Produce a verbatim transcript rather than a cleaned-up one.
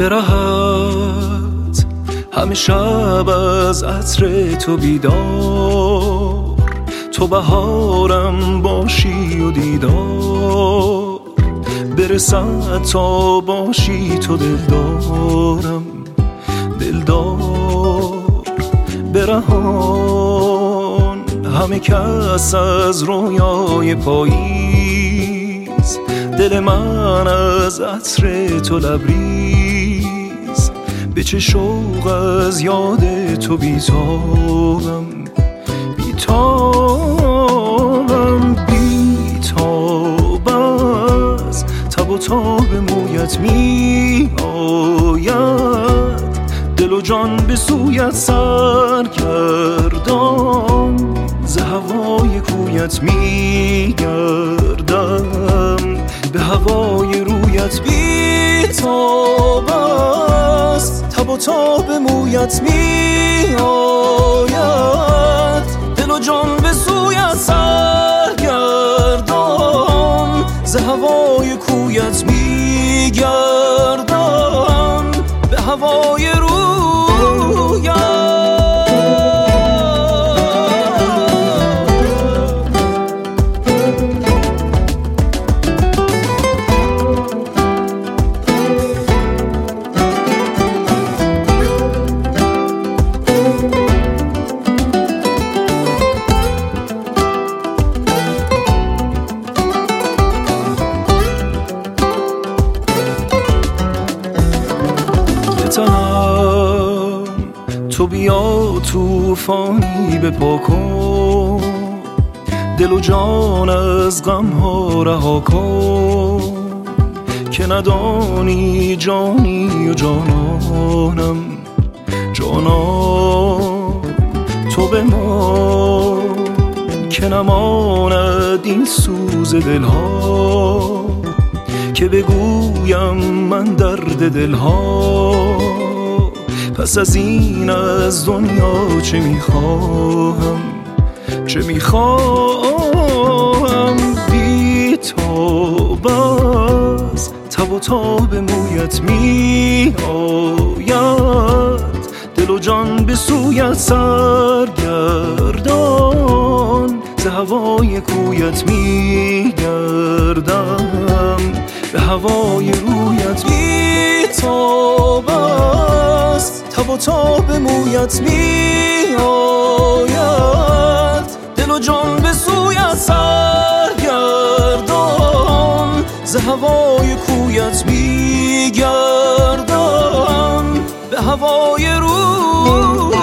به راحت همه شب از عطر تو بیدار، تو بهارم باشی و دیدار برسد تا باشی تو دلدارم دلدار. برهان همه کس از رویای پاییز، دل من از عطر تو لبریز، به چه شوق از یاد تو بیتابم بیتابم بیتاب از تب و تاب مویت می آید، دل و جان به سویت سرگردان، ز هوای کویت می گردم، به هوای رویت بیتاب است، تب و تاب مویت می آید، دل و جان به سویت سرگردان، ز هوای کویت می گردم، به هوای رویت. تو بیا توفانی بپا کن، دل و جان از غم ها رها کن، که ندانی جانی و جانانم جانان. تو بمان که نماند این سوز دلها، که بگویم من درد دلها، پس از این از دنیا چه میخواهم چه میخواهم. بیتاب از تب و تاب مویت می آید، دل و جان به سویت سرگردان، ز هوای کویت می گردم، به هوای رویت بیتاب است، تب و تاب مویت می آید، دل و جان به سویت سرگردان، ز هوای کویت می گردم، به هوای رویت.